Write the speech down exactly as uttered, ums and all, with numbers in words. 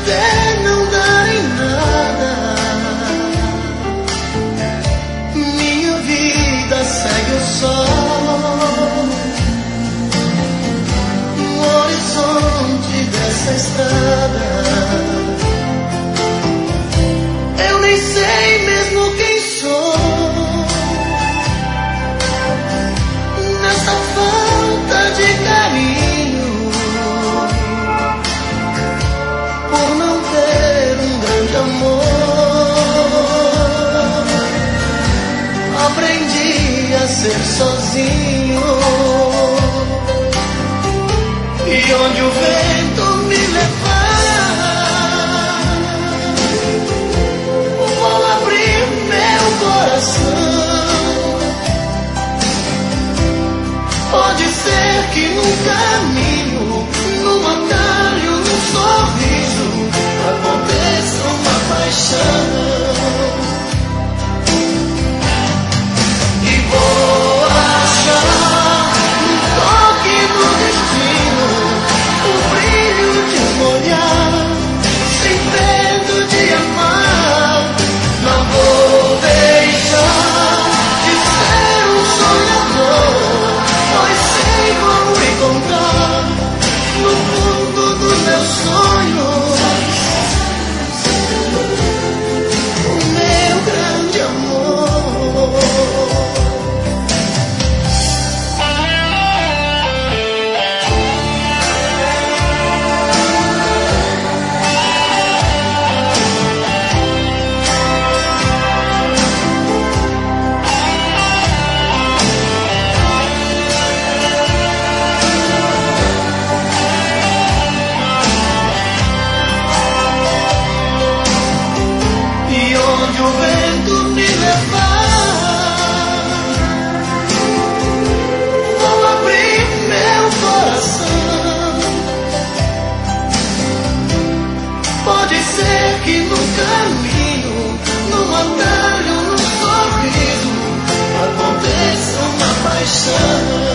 até não dar em nada. Minha vida segue o sol no horizonte dessa estrada. Eu nem sei mesmo quem sou nessa falta de carinho, por não ter um grande amor. Aprendi a ser sozinho, e onde o vento me levar, vou abrir meu coração. Pode ser que num caminho, num atalho, num sorriso, aconteça uma paixão. E vou achar um toque no destino, o brilho de um olhar, sem medo de amar. Não vou deixar de ser um sonhador, pois sei como encontrar no fundo dos meus sonhos o meu grande amor. E onde o vento me levar, vou abrir meu coração. Pode ser que no caminho, num atalho, num sorriso, aconteça uma paixão.